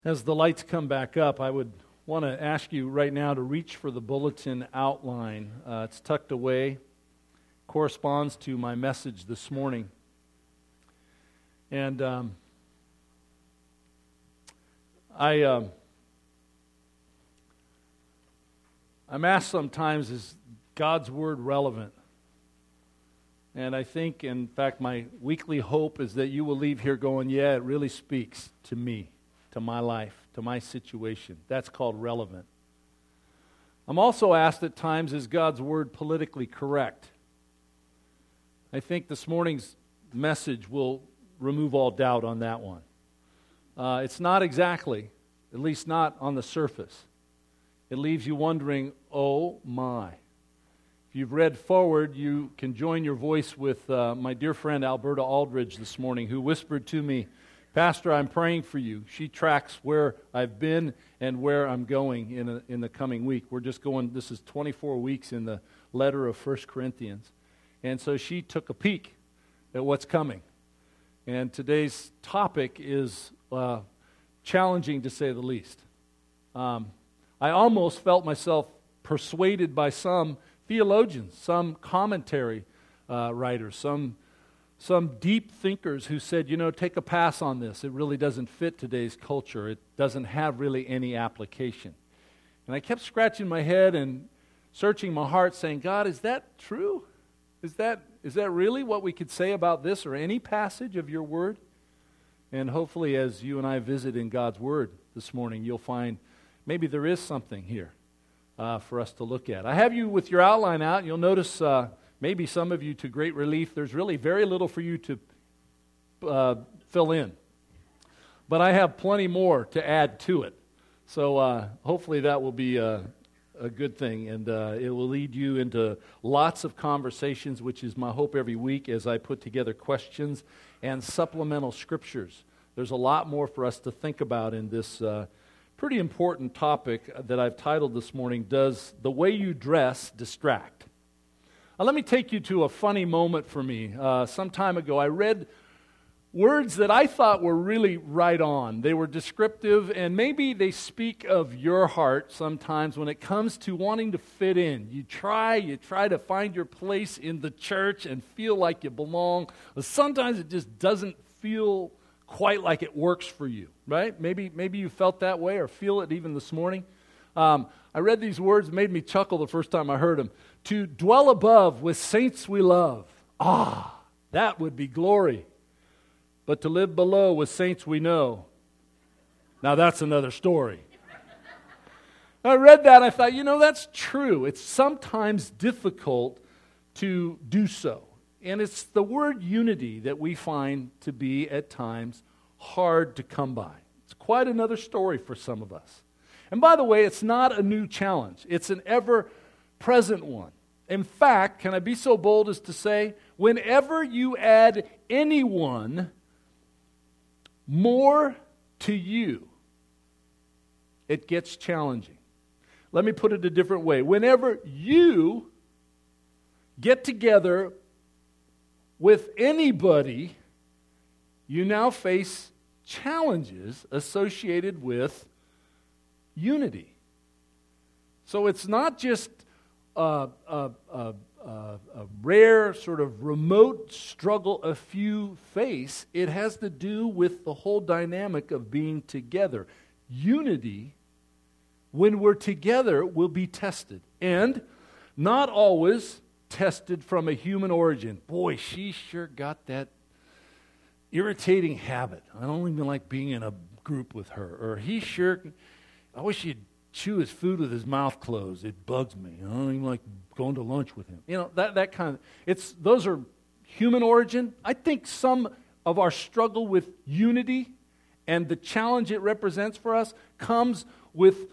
As the lights come back up, I would want to ask you right now to reach for the bulletin outline. It's tucked away, corresponds to my message this morning. And I'm asked sometimes, is God's Word relevant? And I think, in fact, my weekly hope is that you will leave here going, yeah, it really speaks to me, to my life, to my situation. That's called relevant. I'm also asked at times, is God's Word politically correct? I think this morning's message will remove all doubt on that one. It's not exactly, at least not on the surface. It leaves you wondering, oh my. If you've read forward, you can join your voice with my dear friend Alberta Aldridge this morning, who whispered to me, Pastor, I'm praying for you. She tracks where I've been and where I'm going in the coming week. We're just going, this is 24 weeks in the letter of 1 Corinthians. And so she took a peek at what's coming. And today's topic is challenging to say the least. I almost felt myself persuaded by some theologians, some commentary writers, some deep thinkers who said, take a pass on this. It really doesn't fit today's culture. It doesn't have really any application. And I kept scratching my head and searching my heart saying, God, is that true? Is that really what we could say about this or any passage of your word? And hopefully as you and I visit in God's word this morning, you'll find maybe there is something here for us to look at. I have you with your outline out. You'll notice maybe some of you to great relief, there's really very little for you to fill in. But I have plenty more to add to it. So hopefully that will be a good thing, and it will lead you into lots of conversations, which is my hope every week as I put together questions and supplemental scriptures. There's a lot more for us to think about in this pretty important topic that I've titled this morning, Does the Way You Dress Distract? Now, let me take you to a funny moment for me. Some time ago, I read words that I thought were really right on. They were descriptive, and maybe they speak of your heart sometimes when it comes to wanting to fit in. You try to find your place in the church and feel like you belong, but sometimes it just doesn't feel quite like it works for you, right? Maybe you felt that way or feel it even this morning. I read these words, made me chuckle the first time I heard them. To dwell above with saints we love. That would be glory. But to live below with saints we know. Now that's another story. I read that and I thought, that's true. It's sometimes difficult to do so. And it's the word unity that we find to be at times hard to come by. It's quite another story for some of us. And by the way, it's not a new challenge. It's an ever-present one. In fact, can I be so bold as to say, whenever you add anyone more to you, it gets challenging. Let me put it a different way. Whenever you get together with anybody, you now face challenges associated with unity. So it's not just a rare sort of remote struggle a few face. It has to do with the whole dynamic of being together. Unity, when we're together, will be tested. And not always tested from a human origin. Boy, she sure got that irritating habit. I don't even like being in a group with her. Or I wish he'd chew his food with his mouth closed. It bugs me. I don't even like going to lunch with him. That kind of, those are human origin. I think some of our struggle with unity and the challenge it represents for us comes with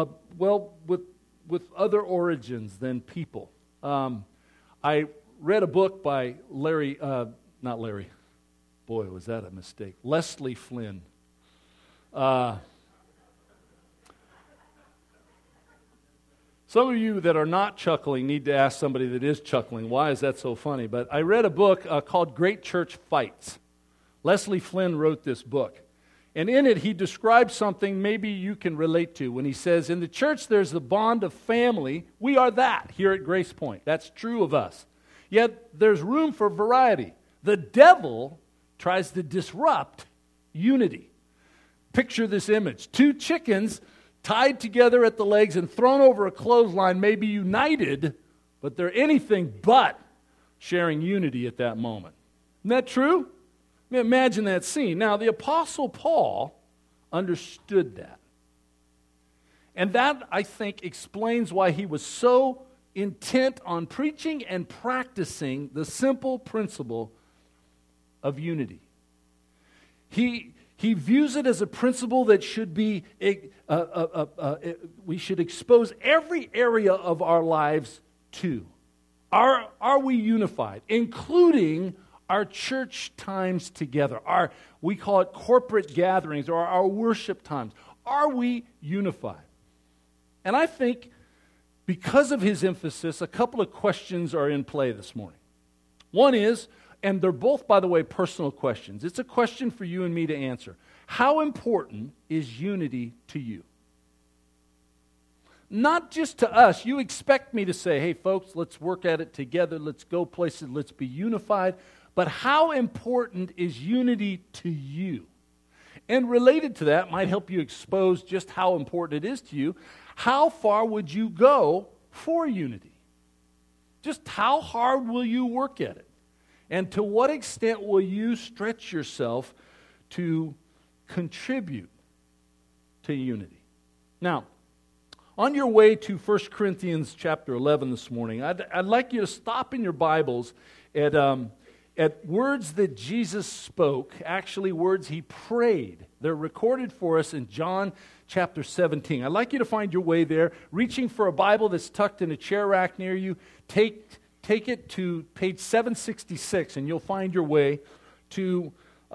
other origins than people. I read a book by was that a mistake? Leslie Flynn. Some of you that are not chuckling need to ask somebody that is chuckling, why is that so funny? But I read a book called Great Church Fights. Leslie Flynn wrote this book. And in it, he describes something maybe you can relate to when he says, in the church there's the bond of family. We are that here at Grace Point. That's true of us. Yet there's room for variety. The devil tries to disrupt unity. Picture this image. Two chickens tied together at the legs and thrown over a clothesline may be united, but they're anything but sharing unity at that moment. Isn't that true? I mean, imagine that scene. Now, the Apostle Paul understood that. And that, I think, explains why he was so intent on preaching and practicing the simple principle of unity. He views it as a principle that should be, we should expose every area of our lives to. Are we unified, including our church times together? We call it corporate gatherings or our worship times. Are we unified? And I think because of his emphasis, a couple of questions are in play this morning. One is, and they're both, by the way, personal questions. It's a question for you and me to answer. How important is unity to you? Not just to us. You expect me to say, hey, folks, let's work at it together. Let's go places. Let's be unified. But how important is unity to you? And related to that might help you expose just how important it is to you. How far would you go for unity? Just how hard will you work at it? And to what extent will you stretch yourself to contribute to unity? Now, on your way to 1 Corinthians chapter 11 this morning, I'd like you to stop in your Bibles at words that Jesus spoke, actually words he prayed. They're recorded for us in John chapter 17. I'd like you to find your way there, reaching for a Bible that's tucked in a chair rack near you. Take it to page 766, and you'll find your way to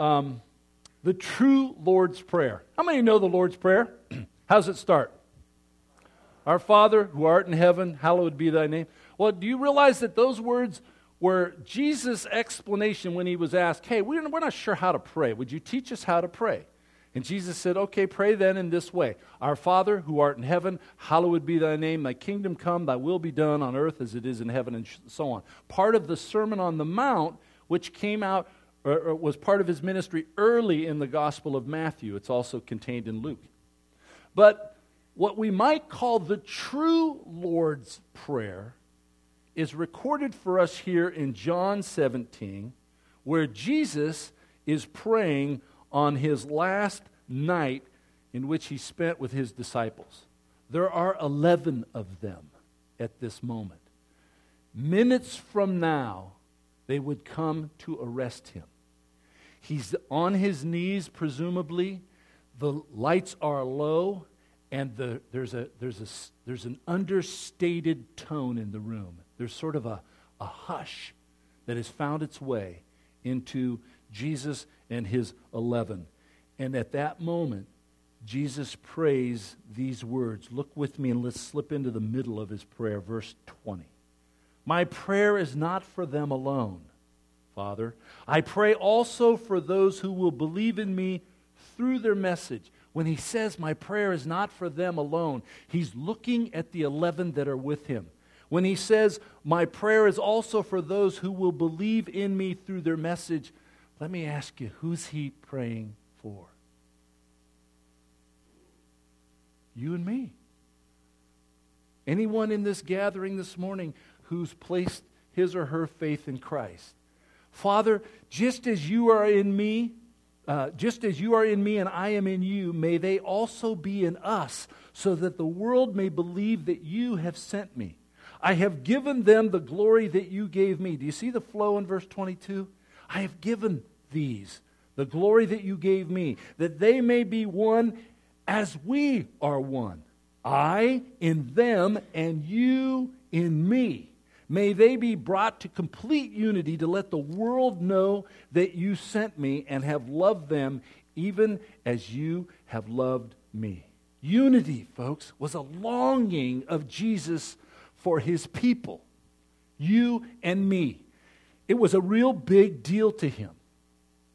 the true Lord's Prayer. How many know the Lord's Prayer? How does it start? Our Father, who art in heaven, hallowed be thy name. Well, do you realize that those words were Jesus' explanation when he was asked, hey, we're not sure how to pray. Would you teach us how to pray? And Jesus said, okay, pray then in this way. Our Father, who art in heaven, hallowed be thy name. Thy kingdom come, thy will be done on earth as it is in heaven, and so on. Part of the Sermon on the Mount, which came out, or was part of his ministry early in the Gospel of Matthew. It's also contained in Luke. But what we might call the true Lord's Prayer is recorded for us here in John 17, where Jesus is praying on his last night in which he spent with his disciples. There are 11 of them at this moment. Minutes from now, they would come to arrest him. He's on his knees, presumably. The lights are low, and there's an understated tone in the room. There's sort of a hush that has found its way into Jesus and his 11. And at that moment, Jesus prays these words. Look with me and let's slip into the middle of his prayer, verse 20. My prayer is not for them alone, Father. I pray also for those who will believe in me through their message. When he says my prayer is not for them alone, he's looking at the 11 that are with him. When he says my prayer is also for those who will believe in me through their message, let me ask you, who's he praying for? You and me. Anyone in this gathering this morning who's placed his or her faith in Christ. Father, just as you are in me and I am in you, may they also be in us, so that the world may believe that you have sent me. I have given them the glory that you gave me. Do you see the flow in verse 22? I have given these the glory that you gave me, that they may be one as we are one. I in them and you in me. May they be brought to complete unity to let the world know that you sent me and have loved them even as you have loved me. Unity, folks, was a longing of Jesus for his people, you and me. It was a real big deal to him.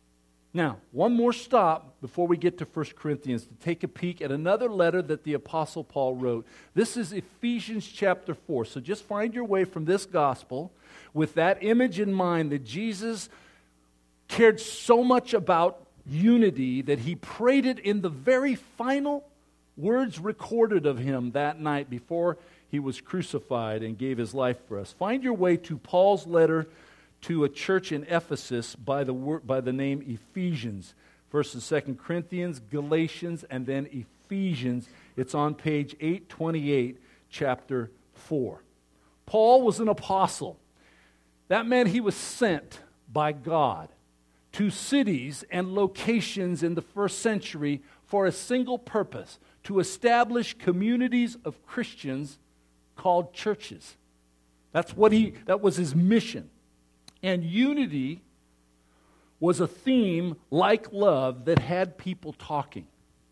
Now, one more stop before we get to 1 Corinthians to take a peek at another letter that the Apostle Paul wrote. This is Ephesians chapter 4. So just find your way from this gospel with that image in mind that Jesus cared so much about unity that he prayed it in the very final words recorded of him that night before he was crucified and gave his life for us. Find your way to Paul's letter to a church in Ephesus by the name Ephesians. 1st and 2nd Corinthians, Galatians, and then Ephesians. It's on page 828, chapter 4. Paul was an apostle. That meant he was sent by God to cities and locations in the first century for a single purpose: to establish communities of Christians called churches. That was his mission. And unity was a theme like love that had people talking.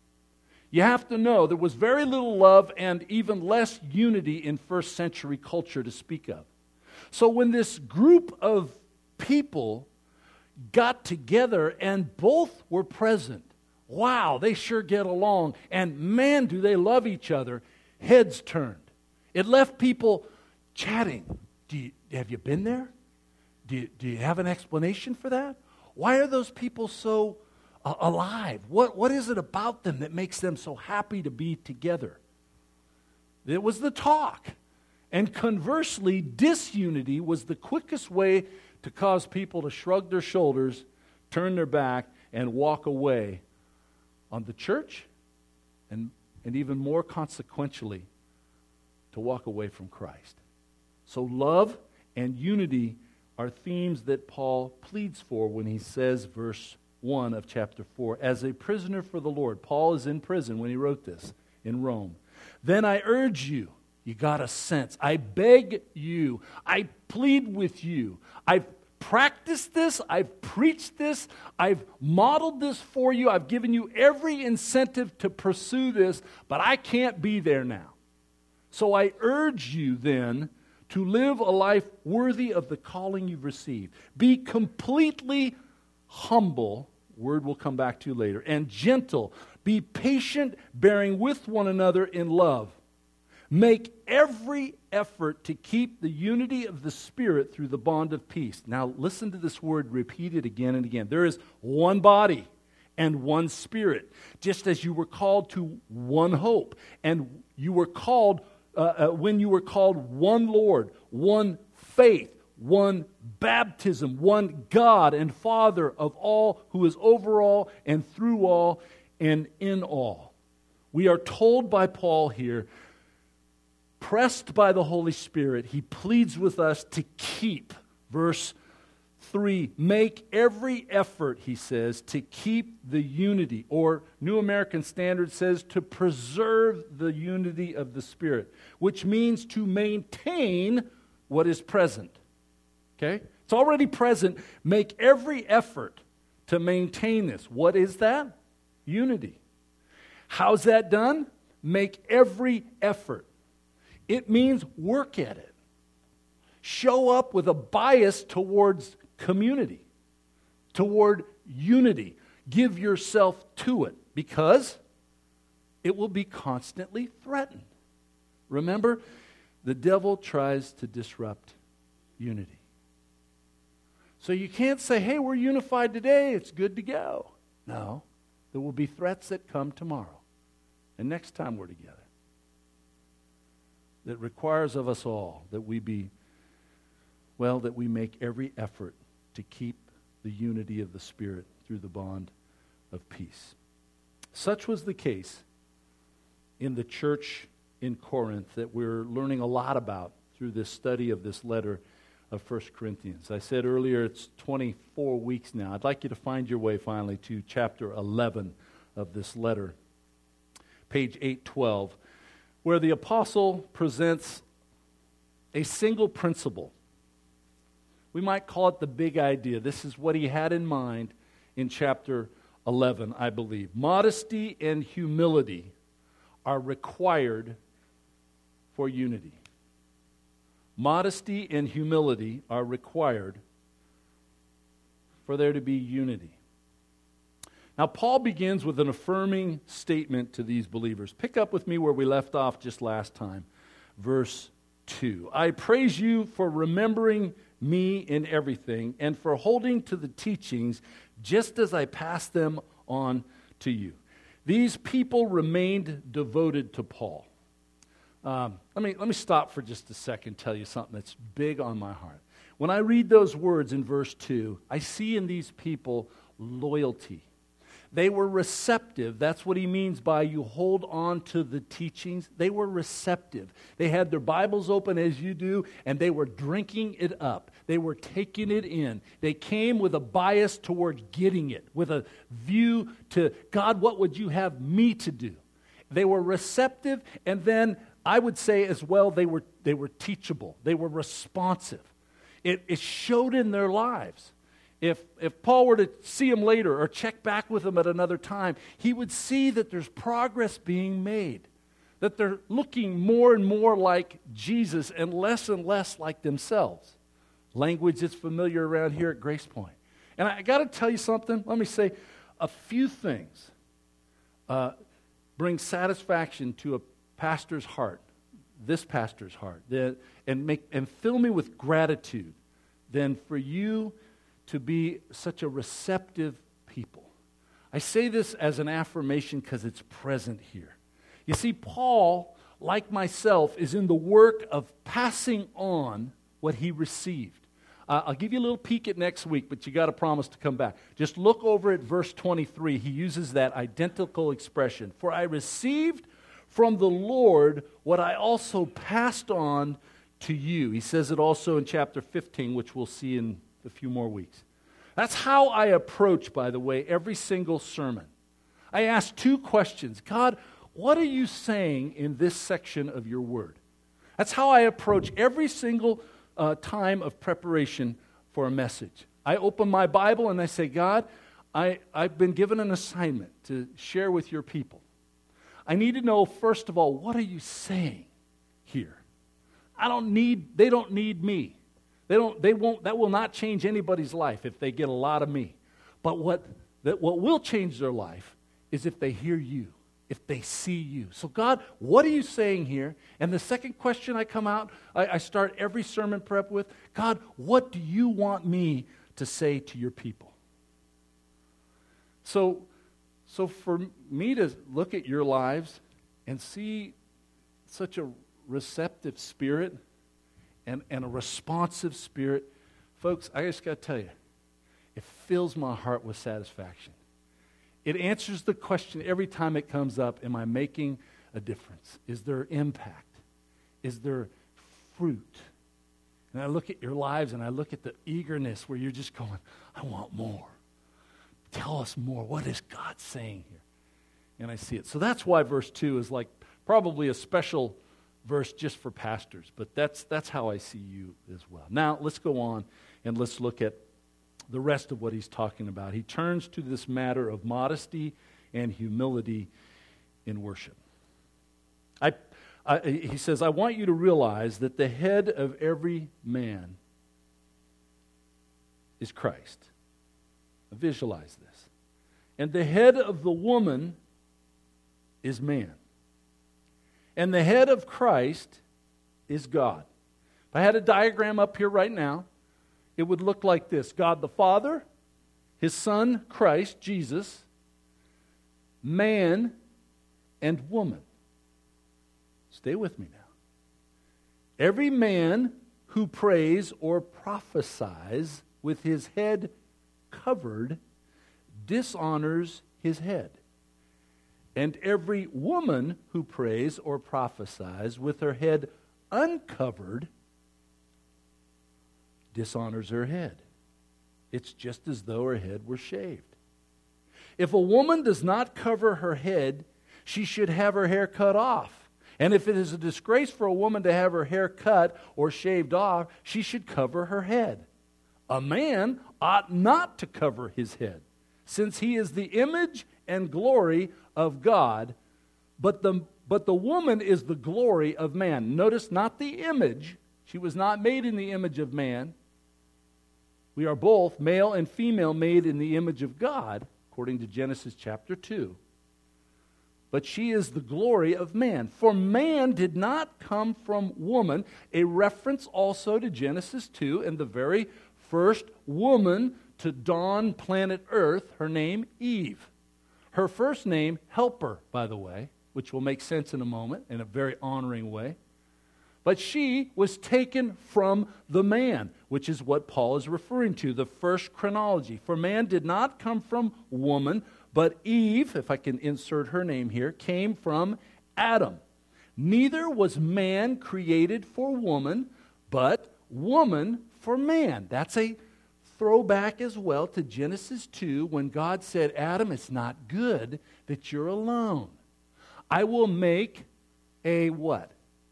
You have to know there was very little love and even less unity in first century culture to speak of. So when this group of people got together and both were present, wow, they sure get along, and man, do they love each other, heads turned. It left people chatting. Have you been there? Do you have an explanation for that? Why are those people so alive? What is it about them that makes them so happy to be together? It was the talk. And conversely, disunity was the quickest way to cause people to shrug their shoulders, turn their back, and walk away on the church, and even more consequentially, to walk away from Christ. So love and unity are themes that Paul pleads for when he says, verse 1 of chapter 4, as a prisoner for the Lord. Paul is in prison when he wrote this in Rome. Then I urge you, you got a sense, I beg you, I plead with you. I've practiced this, I've preached this, I've modeled this for you, I've given you every incentive to pursue this, but I can't be there now. So I urge you then to live a life worthy of the calling you've received. Be completely humble, word we'll come back to later, and gentle. Be patient, bearing with one another in love. Make every effort to keep the unity of the Spirit through the bond of peace. Now listen to this word repeated again and again. There is one body and one Spirit, just as you were called to one hope, and you were called when you were called one Lord, one faith, one baptism, one God and Father of all, who is over all and through all and in all. We are told by Paul here, pressed by the Holy Spirit, he pleads with us to keep, verse 3, make every effort, he says, to keep the unity, or New American Standard says to preserve the unity of the Spirit, which means to maintain what is present. Okay? It's already present. Make every effort to maintain this. What is that? Unity. How's that done? Make every effort. It means work at it. Show up with a bias towards community, toward unity. Give yourself to it, because it will be constantly threatened. Remember, the devil tries to disrupt unity. So you can't say, hey, we're unified today, it's good to go. No, there will be threats that come tomorrow and next time we're together. That requires of us all that we make every effort to keep the unity of the Spirit through the bond of peace. Such was the case in the church in Corinth that we're learning a lot about through this study of this letter of 1 Corinthians. I said earlier it's 24 weeks now. I'd like you to find your way finally to chapter 11 of this letter, page 812, where the apostle presents a single principle. We might call it the big idea. This is what he had in mind in chapter 11, I believe. Modesty and humility are required for unity. Modesty and humility are required for there to be unity. Now, Paul begins with an affirming statement to these believers. Pick up with me where we left off just last time. Verse 2. I praise you for remembering me in everything and for holding to the teachings just as I passed them on to you. These people remained devoted to Paul. Let me stop for just a second and tell you something that's big on my heart. When I read those words in verse 2, I see in these people loyalty. They were receptive. That's what he means by you hold on to the teachings. They were receptive. They had their Bibles open as you do, and they were drinking it up. They were taking it in. They came with a bias toward getting it, with a view to, God, what would you have me to do? They were receptive, and then I would say as well, they were teachable. They were responsive. It showed in their lives. If Paul were to see him later or check back with him at another time, he would see that there's progress being made, that they're looking more and more like Jesus and less like themselves. Language that's familiar around here at Grace Point. And I got to tell you something. Let me say a few things bring satisfaction to a pastor's heart, this pastor's heart, and fill me with gratitude than for you to be such a receptive people. I say this as an affirmation because it's present here. You see, Paul, like myself, is in the work of passing on what he received. I'll give you a little peek at next week, but you got to promise to come back. Just look over at verse 23. He uses that identical expression. For I received from the Lord what I also passed on to you. He says it also in chapter 15, which we'll see in a few more weeks. That's how I approach, by the way, every single sermon. I ask two questions. God, what are you saying in this section of your word? That's how I approach every single time of preparation for a message. I open my Bible and I say, God, I've been given an assignment to share with your people. I need to know, first of all, what are you saying here? They don't need me. That will not change anybody's life if they get a lot of me. But what will change their life is if they hear you, if they see you. So God, what are you saying here? And the second question I start every sermon prep with, God, what do you want me to say to your people? So for me to look at your lives and see such a receptive spirit and a responsive spirit, folks, I just got to tell you, it fills my heart with satisfaction. It answers the question every time it comes up, am I making a difference? Is there impact? Is there fruit? And I look at your lives and I look at the eagerness where you're just going, I want more. Tell us more. What is God saying here? And I see it. So that's why verse 2 is like probably a special verse just for pastors, but that's how I see you as well. Now, let's go on and let's look at the rest of what he's talking about. He turns to this matter of modesty and humility in worship. He says, I want you to realize that the head of every man is Christ. Visualize this. And the head of the woman is man. And the head of Christ is God. If I had a diagram up here right now, it would look like this. God the Father, His Son, Christ, Jesus, man, and woman. Stay with me now. Every man who prays or prophesies with his head covered dishonors his head. And every woman who prays or prophesies with her head uncovered dishonors her head. It's just as though her head were shaved. If a woman does not cover her head, she should have her hair cut off. And if it is a disgrace for a woman to have her hair cut or shaved off, she should cover her head. A man ought not to cover his head, since he is the image and glory of God, but the woman is the glory of man. Notice, not the image. She was not made in the image of man. We are both, male and female, made in the image of God, according to Genesis chapter 2. But she is the glory of man. For man did not come from woman, a reference also to Genesis 2, and the very first woman to dawn planet Earth, her name Eve. Her first name, Helper, by the way, which will make sense in a moment in a very honoring way. But she was taken from the man, which is what Paul is referring to, the first chronology. For man did not come from woman, but Eve, if I can insert her name here, came from Adam. Neither was man created for woman, but woman for man. That's a throwback as well to Genesis 2 when God said, Adam, it's not good that you're alone. I will make a what?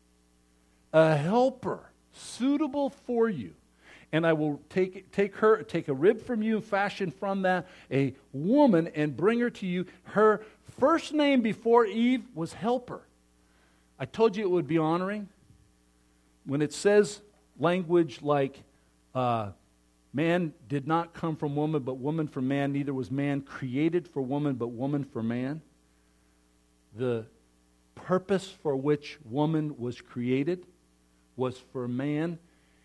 A helper suitable for you. And I will take a rib from you and fashion from that a woman and bring her to you. Her first name before Eve was Helper. I told you it would be honoring. When it says language like man did not come from woman, but woman from man, neither was man created for woman, but woman for man. The purpose for which woman was created was for man,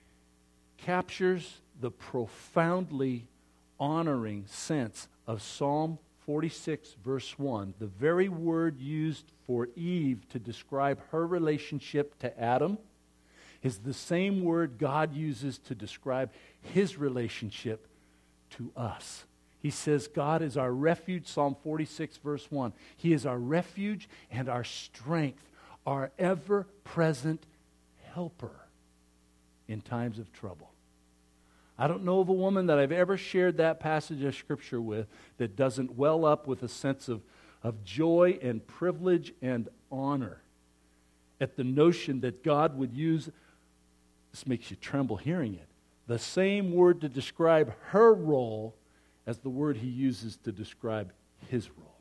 captures the profoundly honoring sense of Psalm 46, verse 1. The very word used for Eve to describe her relationship to Adam is the same word God uses to describe his relationship to us. He says God is our refuge, Psalm 46, verse 1. He is our refuge and our strength, our ever-present helper in times of trouble. I don't know of a woman that I've ever shared that passage of Scripture with that doesn't well up with a sense of joy and privilege and honor at the notion that God would use, this makes you tremble hearing it, the same word to describe her role as the word he uses to describe his role.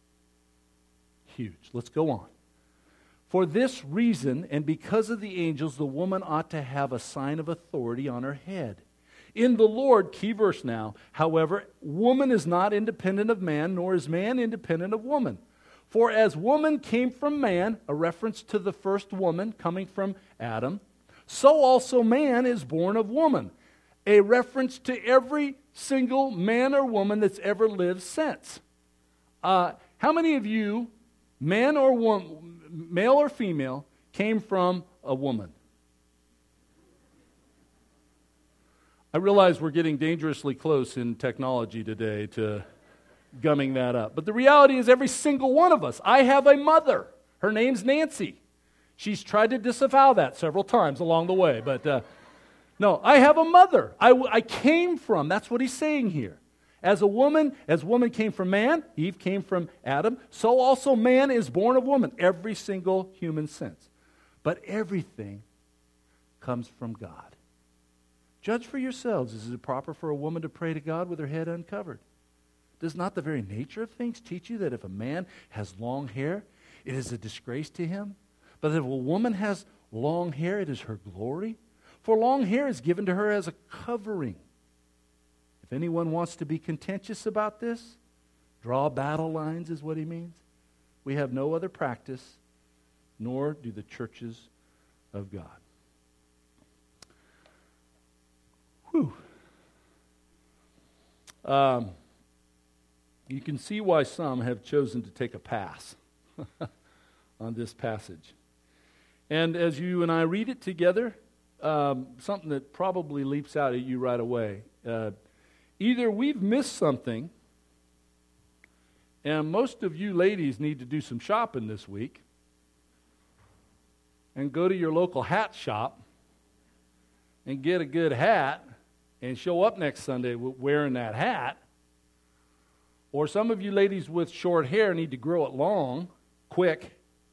Huge. Let's go on. For this reason, and because of the angels, the woman ought to have a sign of authority on her head. In the Lord, key verse now, however, woman is not independent of man, nor is man independent of woman. For as woman came from man, a reference to the first woman coming from Adam, so also man is born of woman, a reference to every single man or woman that's ever lived since. How many of you, man or woman, male or female, came from a woman? I realize we're getting dangerously close in technology today to gumming that up. But the reality is every single one of us. I have a mother. Her name's Nancy. She's tried to disavow that several times along the way. But no, I have a mother. I came from, that's what he's saying here. As woman came from man, Eve came from Adam, so also man is born of woman, every single human sense. But everything comes from God. Judge for yourselves, is it proper for a woman to pray to God with her head uncovered? Does not the very nature of things teach you that if a man has long hair, it is a disgrace to him? But if a woman has long hair, it is her glory? For long hair is given to her as a covering. If anyone wants to be contentious about this, draw battle lines is what he means. We have no other practice, nor do the churches of God. Whew. You can see why some have chosen to take a pass on this passage. And as you and I read it together, something that probably leaps out at you right away. Either we've missed something, and most of you ladies need to do some shopping this week, and go to your local hat shop and get a good hat and show up next Sunday wearing that hat. Or some of you ladies with short hair need to grow it long, quick.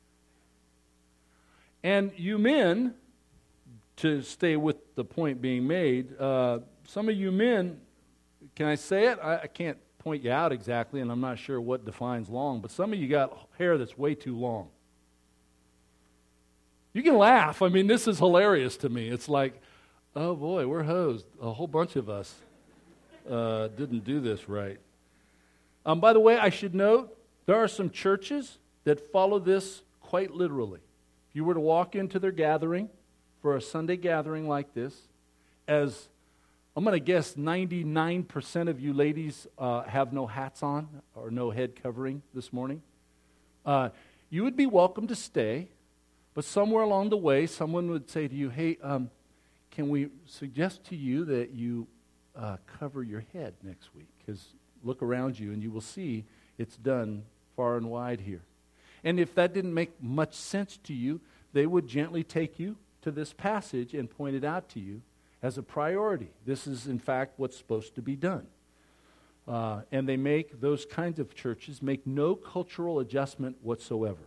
And you men, to stay with the point being made, some of you men, can I say it? I can't point you out exactly, and I'm not sure what defines long, but some of you got hair that's way too long. You can laugh. I mean, this is hilarious to me. It's like, oh boy, we're hosed. A whole bunch of us didn't do this right. By the way, I should note, there are some churches that follow this quite literally. If you were to walk into their gathering for a Sunday gathering like this, as I'm going to guess 99% of you ladies have no hats on or no head covering this morning, you would be welcome to stay, but somewhere along the way, someone would say to you, hey, can we suggest to you that you cover your head next week? Because look around you and you will see it's done far and wide here. And if that didn't make much sense to you, they would gently take you to this passage and point it out to you as a priority. This is, in fact, what's supposed to be done. And they make, those kinds of churches make no cultural adjustment whatsoever.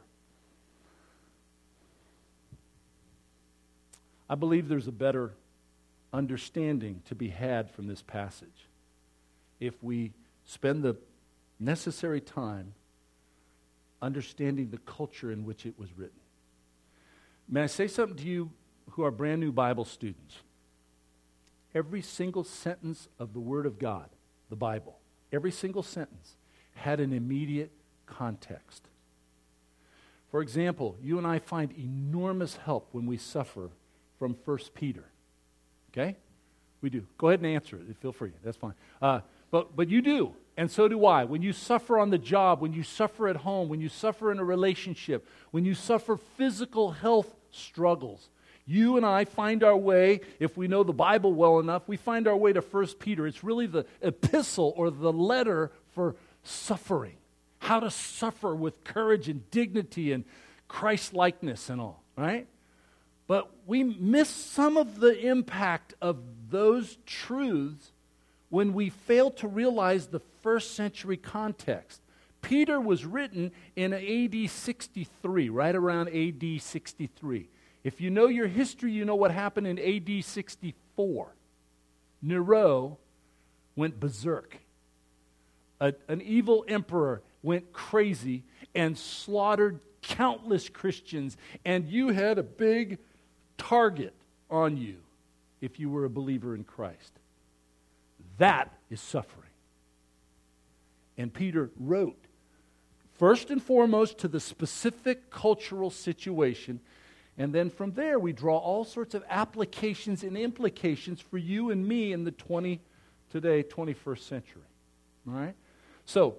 I believe there's a better understanding to be had from this passage if we spend the necessary time understanding the culture in which it was written. May I say something to you who are brand new Bible students? Every single sentence of the Word of God, the Bible, every single sentence had an immediate context. For example, you and I find enormous help when we suffer from 1 Peter. Okay? We do. Go ahead and answer it. Feel free. That's fine. But you do, and so do I. When you suffer on the job, when you suffer at home, when you suffer in a relationship, when you suffer physical health struggles, you and I find our way, if we know the Bible well enough, we find our way to 1 Peter. It's really the epistle or the letter for suffering. How to suffer with courage and dignity and Christ-likeness and all, right? But we miss some of the impact of those truths when we fail to realize the first century context. Peter was written in AD 63, right around AD 63. If you know your history, you know what happened in AD 64. Nero went berserk. An evil emperor went crazy and slaughtered countless Christians, and you had a big target on you if you were a believer in Christ. That is suffering. And Peter wrote, first and foremost, to the specific cultural situation, and then from there we draw all sorts of applications and implications for you and me in the 21st century. All right? So,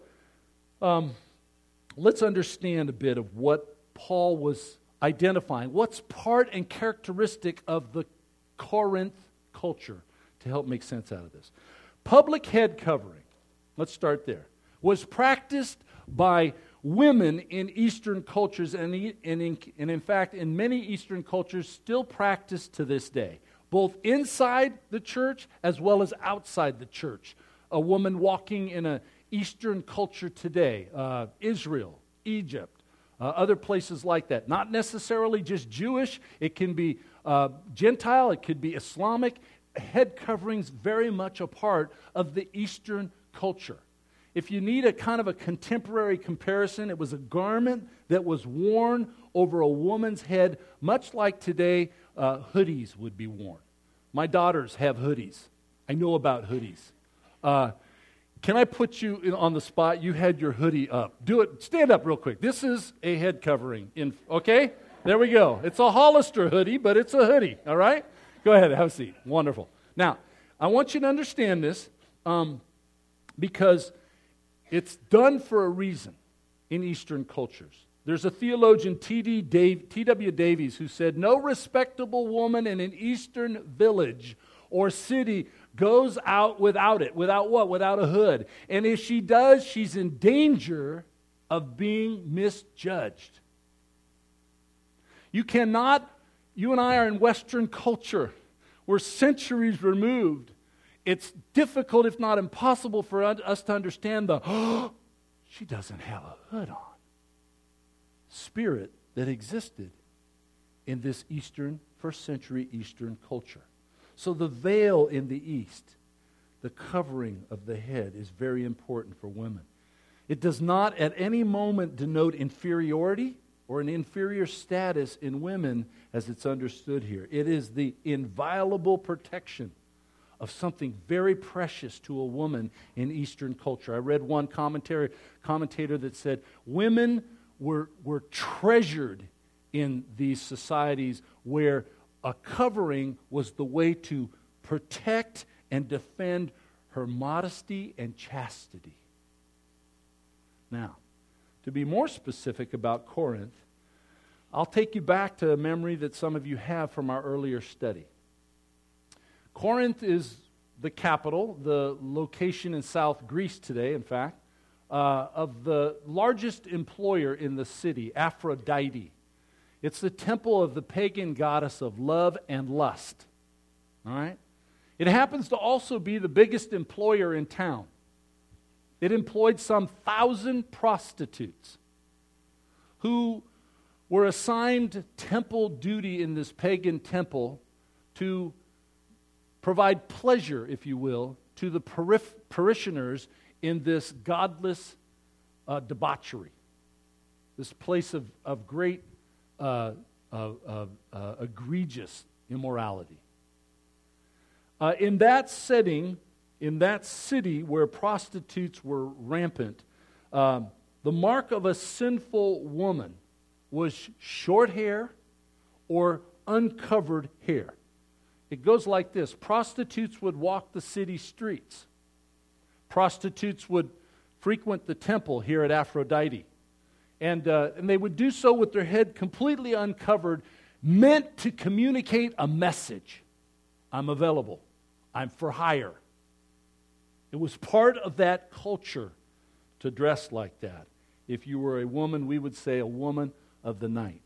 let's understand a bit of what Paul was identifying. What's part and characteristic of the Corinth culture to help make sense out of this. Public head covering, let's start there, was practiced by women in Eastern cultures and in fact in many Eastern cultures still practiced to this day, both inside the church as well as outside the church. A woman walking in an Eastern culture today, Israel, Egypt, other places like that. Not necessarily just Jewish. It can be Gentile. It could be Islamic. Head coverings very much a part of the Eastern culture. If you need a kind of a contemporary comparison, it was a garment that was worn over a woman's head, much like today hoodies would be worn. My daughters have hoodies. I know about hoodies. Can I put you on the spot? You had your hoodie up. Do it. Stand up real quick. This is a head covering. Okay? There we go. It's a Hollister hoodie, but it's a hoodie. All right? Go ahead. Have a seat. Wonderful. Now, I want you to understand this because it's done for a reason in Eastern cultures. There's a theologian, T.W. Davies, who said, no respectable woman in an Eastern village or city goes out without it. Without what? Without a hood. And if she does, she's in danger of being misjudged. You and I are in Western culture. We're centuries removed. It's difficult, if not impossible, for us to understand she doesn't have a hood on spirit that existed in this first century Eastern culture. So the veil in the East, the covering of the head, is very important for women. It does not at any moment denote inferiority or an inferior status in women as it's understood here. It is the inviolable protection of something very precious to a woman in Eastern culture. I read one commentator that said women were treasured in these societies where a covering was the way to protect and defend her modesty and chastity. Now, to be more specific about Corinth, I'll take you back to a memory that some of you have from our earlier study. Corinth is the capital, the location in South Greece today, in fact, of the largest employer in the city, Aphrodite. It's the temple of the pagan goddess of love and lust. All right? It happens to also be the biggest employer in town. It employed some 1,000 prostitutes who were assigned temple duty in this pagan temple to provide pleasure, if you will, to the parishioners in this godless debauchery, this place of great egregious immorality. In that setting, in that city where prostitutes were rampant, the mark of a sinful woman was short hair or uncovered hair. It goes like this. Prostitutes would walk the city streets. Prostitutes would frequent the temple here at Aphrodite. And they would do so with their head completely uncovered, meant to communicate a message. I'm available. I'm for hire. It was part of that culture to dress like that. If you were a woman, we would say a woman of the night.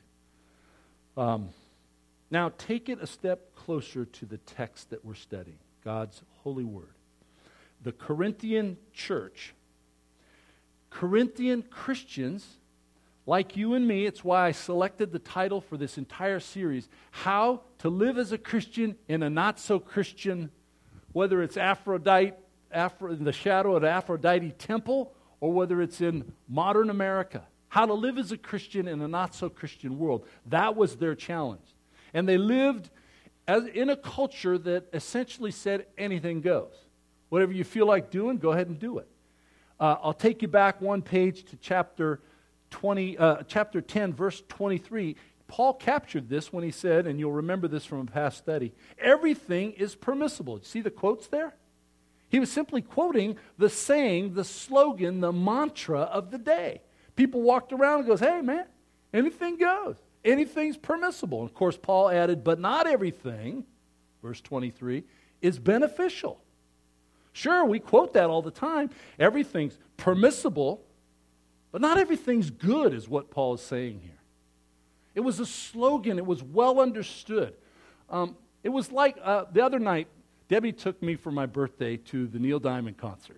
Now, take it a step closer to the text that we're studying, God's holy word. The Corinthian church, Corinthian Christians, like you and me, it's why I selected the title for this entire series, How to Live as a Christian in a Not-So-Christian, whether it's Aphrodite, in the shadow of the Aphrodite temple, or whether it's in modern America. How to live as a Christian in a not-so-Christian world. That was their challenge. And they lived in a culture that essentially said anything goes. Whatever you feel like doing, go ahead and do it. I'll take you back one page to chapter 10, verse 23. Paul captured this when he said, and you'll remember this from a past study, everything is permissible. See the quotes there? He was simply quoting the saying, the slogan, the mantra of the day. People walked around and goes, hey man, anything goes. Anything's permissible. And of course, Paul added, but not everything, verse 23, is beneficial. Sure, we quote that all the time. Everything's permissible, but not everything's good is what Paul is saying here. It was a slogan. It was well understood. It was like the other night, Debbie took me for my birthday to the Neil Diamond concert.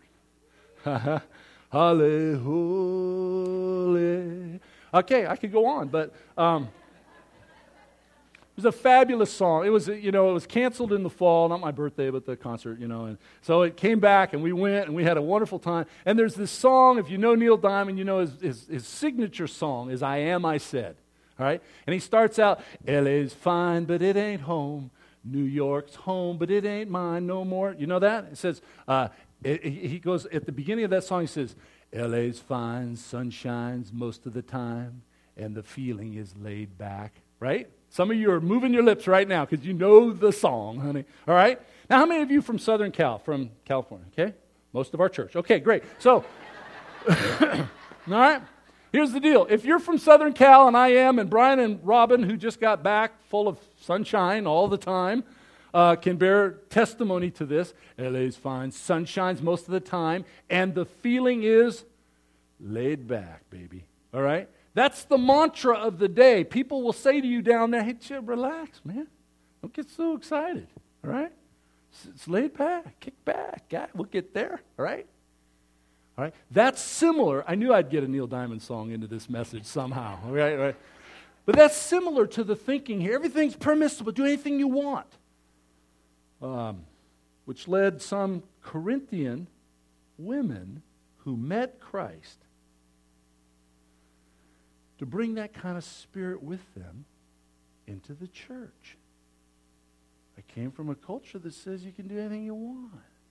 Hallelujah. Okay, I could go on, but it was a fabulous song. It was canceled in the fall, not my birthday, but the concert, and so it came back, and we went, and we had a wonderful time. And there's this song, if you know Neil Diamond, you know his signature song is "I Am, I Said." All right, and he starts out, "LA's fine, but it ain't home. New York's home, but it ain't mine no more." You know that? It says, he goes, at the beginning of that song, he says, LA's fine, sun shines most of the time, and the feeling is laid back, right? Some of you are moving your lips right now because you know the song, honey. All right? Now, how many of you from Southern Cal, from California, okay? Most of our church. Okay, great. So, all right? Here's the deal. If you're from Southern Cal, and I am, and Brian and Robin, who just got back full of sunshine all the time, can bear testimony to this. LA's fine. Sun shines most of the time. And the feeling is laid back, baby. All right? That's the mantra of the day. People will say to you down there, hey, chill, relax, man. Don't get so excited. All right? It's laid back. Kick back. God, we'll get there. All right? All right? That's similar. I knew I'd get a Neil Diamond song into this message somehow. All right? All right? But that's similar to the thinking here. Everything's permissible. Do anything you want. Which led some Corinthian women who met Christ to bring that kind of spirit with them into the church. I came from a culture that says you can do anything you want.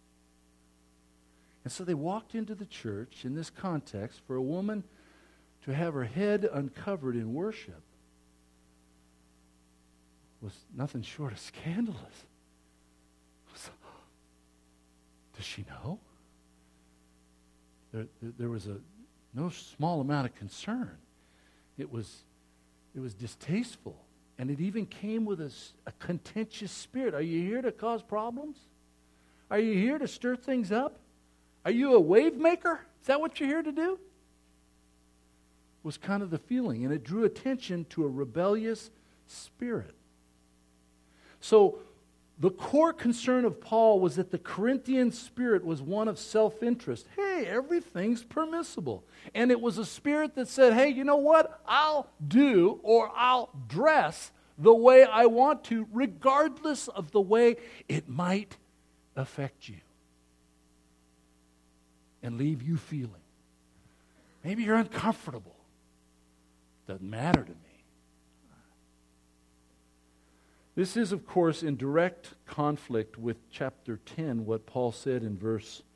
And so they walked into the church in this context for a woman to have her head uncovered in worship was nothing short of scandalous. Does she know? There was no small amount of concern. It was distasteful. And it even came with a contentious spirit. Are you here to cause problems? Are you here to stir things up? Are you a wave maker? Is that what you're here to do? Was kind of the feeling. And it drew attention to a rebellious spirit. So the core concern of Paul was that the Corinthian spirit was one of self-interest. Hey, everything's permissible. And it was a spirit that said, hey, you know what? I'll do or I'll dress the way I want to, regardless of the way it might affect you and leave you feeling. Maybe you're uncomfortable. Doesn't matter to me. This is, of course, in direct conflict with chapter 10, what Paul said in verse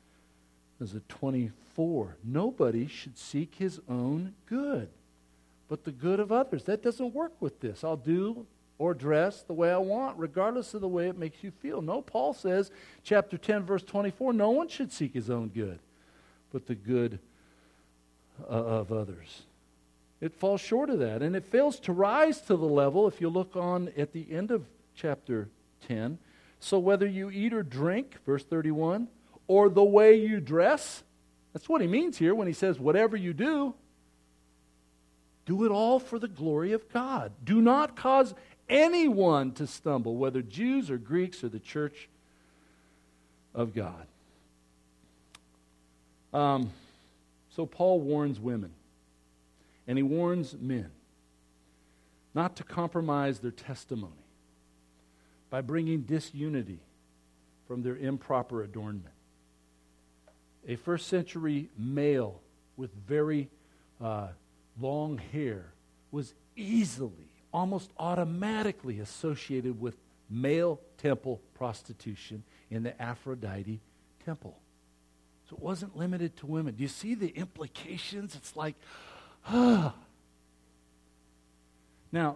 24. Nobody should seek his own good, but the good of others. That doesn't work with this. I'll do or dress the way I want, regardless of the way it makes you feel. No, Paul says, chapter 10, verse 24, no one should seek his own good, but the good of others. It falls short of that, and it fails to rise to the level, if you look on at the end of chapter 10. So whether you eat or drink, verse 31, or the way you dress, that's what he means here when he says, whatever you do it all for the glory of God. Do not cause anyone to stumble, whether Jews or Greeks or the church of God. So Paul warns women. And he warns men not to compromise their testimony by bringing disunity from their improper adornment. A first century male with very long hair was easily, almost automatically associated with male temple prostitution in the Aphrodite temple. So it wasn't limited to women. Do you see the implications? It's like, Now,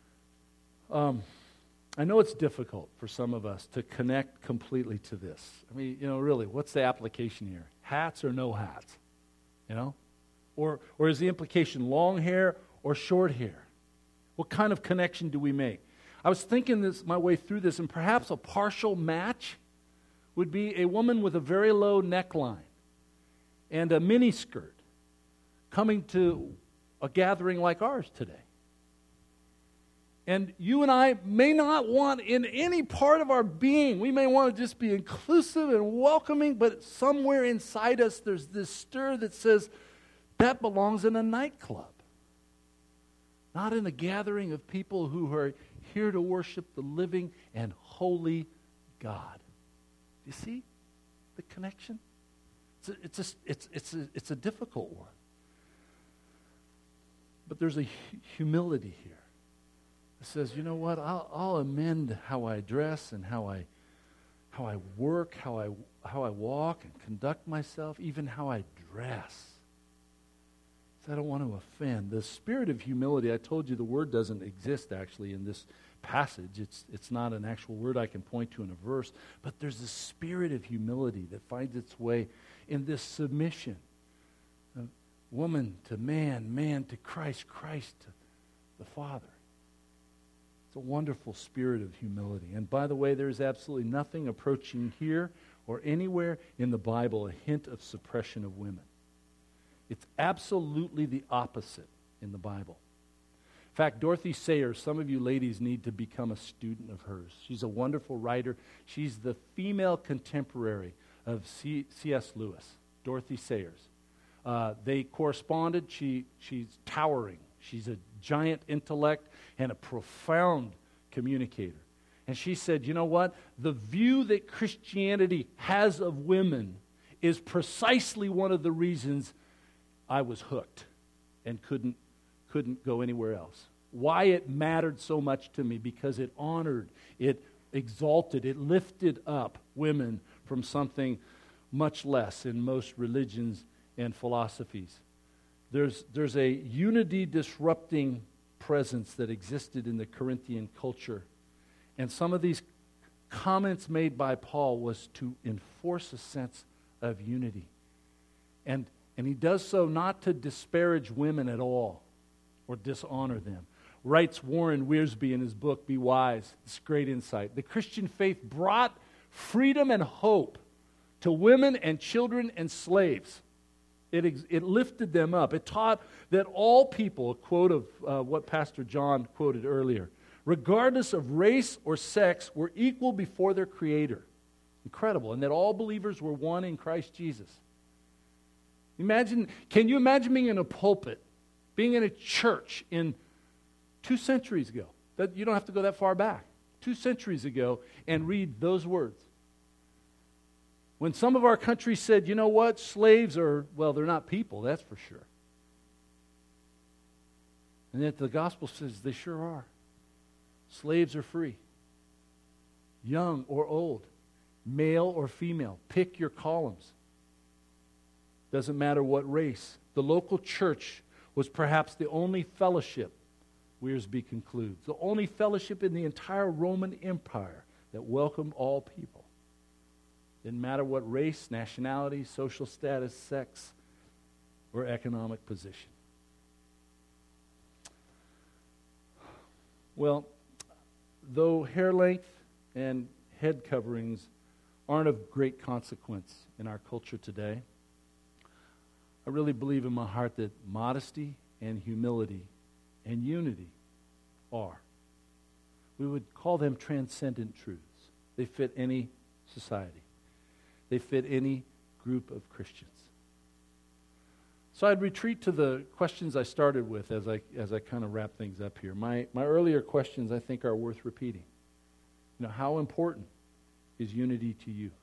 I know it's difficult for some of us to connect completely to this. I mean, really, what's the application here? Hats or no hats? Or is the implication long hair or short hair? What kind of connection do we make? I was thinking my way through this, and perhaps a partial match would be a woman with a very low neckline and a mini skirt coming to a gathering like ours today. And you and I may not want in any part of our being, we may want to just be inclusive and welcoming, but somewhere inside us there's this stir that says that belongs in a nightclub, not in a gathering of people who are here to worship the living and holy God. You see the connection? It's a difficult one. But there's a humility here. It says, you know what? I'll amend how I dress and how I work, how I walk and conduct myself, even how I dress. So I don't want to offend. The spirit of humility, I told you the word doesn't exist actually in this passage. It's not an actual word I can point to in a verse, but there's a spirit of humility that finds its way in this submission. Woman to man, man to Christ, Christ to the Father. It's a wonderful spirit of humility. And by the way, there's absolutely nothing approaching here or anywhere in the Bible a hint of suppression of women. It's absolutely the opposite in the Bible. In fact, Dorothy Sayers, some of you ladies need to become a student of hers. She's a wonderful writer. She's the female contemporary of C.S. Lewis, Dorothy Sayers. They corresponded. She's towering. She's a giant intellect and a profound communicator. And she said, you know what? The view that Christianity has of women is precisely one of the reasons I was hooked and couldn't go anywhere else. Why it mattered so much to me, because it honored, it exalted. It lifted up women from something much less in most religions and philosophies. There's a unity disrupting presence that existed in the Corinthian culture. And some of these comments made by Paul was to enforce a sense of unity. And he does so not to disparage women at all or dishonor them. Writes Warren Wiersbe in his book, Be Wise. It's great insight. The Christian faith brought freedom and hope to women and children and slaves. It lifted them up. It taught that all people, a quote of what Pastor John quoted earlier, regardless of race or sex, were equal before their Creator. Incredible. And that all believers were one in Christ Jesus. Can you imagine being in a pulpit, being in a church in 2 centuries ago? You don't have to go that far back. 2 centuries ago, and read those words. When some of our country said, you know what, slaves are, well, they're not people, that's for sure. And yet the gospel says they sure are. Slaves are free. Young or old. Male or female. Pick your columns. Doesn't matter what race. The local church was perhaps the only fellowship, Wiersbe concludes, the only fellowship in the entire Roman Empire that welcomed all people. Didn't matter what race, nationality, social status, sex, or economic position. Well, though hair length and head coverings aren't of great consequence in our culture today, I really believe in my heart that modesty and humility and unity are. We would call them transcendent truths. They fit any society. They fit any group of Christians. So I'd retreat to the questions I started with as I kind of wrap things up here. My earlier questions, I think, are worth repeating. How important is unity to you?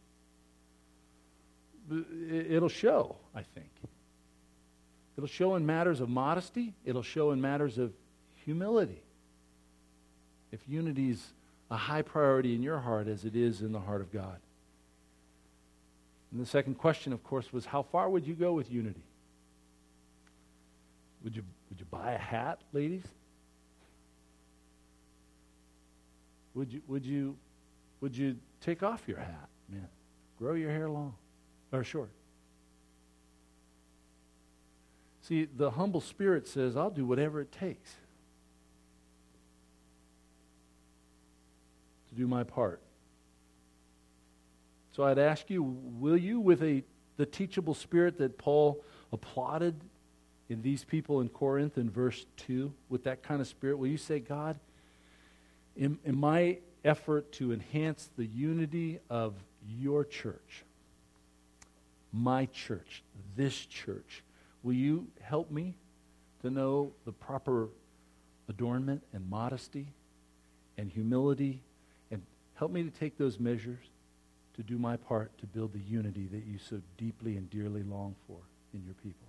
It'll show, I think. It'll show in matters of modesty. It'll show in matters of humility. If unity is a high priority in your heart as it is in the heart of God. And the second question, of course, was how far would you go with unity? Would you buy a hat, ladies? Would you take off your hat, man? Grow your hair long or short? See, the humble spirit says, I'll do whatever it takes to do my part. So I'd ask you, will you, with the teachable spirit that Paul applauded in these people in Corinth in verse 2, with that kind of spirit, will you say, God, in my effort to enhance the unity of your church, my church, this church, will you help me to know the proper adornment and modesty and humility, and help me to take those measures to do my part to build the unity that you so deeply and dearly long for in your people.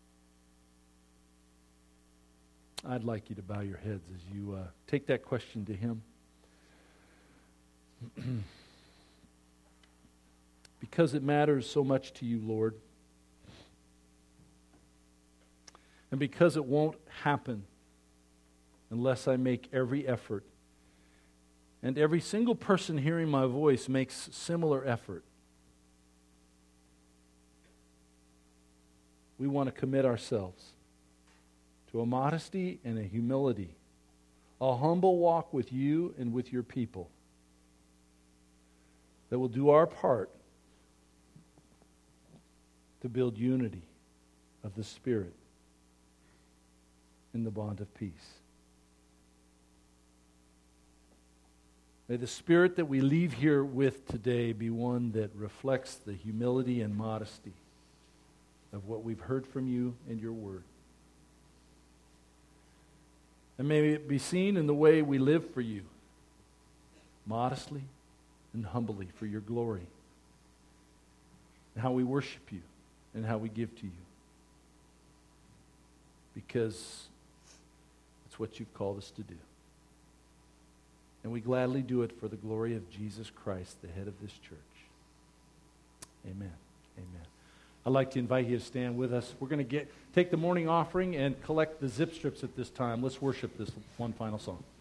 I'd like you to bow your heads as you take that question to him. Because it matters so much to you, Lord. And because it won't happen unless I make every effort. And every single person hearing my voice makes similar effort. We want to commit ourselves to a modesty and a humility, a humble walk with you and with your people that will do our part to build unity of the Spirit in the bond of peace. May the spirit that we leave here with today be one that reflects the humility and modesty of what we've heard from you and your word. And may it be seen in the way we live for you, modestly and humbly for your glory, and how we worship you and how we give to you. Because it's what you've called us to do. And we gladly do it for the glory of Jesus Christ, the head of this church. Amen. Amen. I'd like to invite you to stand with us. We're going to take the morning offering and collect the zip strips at this time. Let's worship this one final song.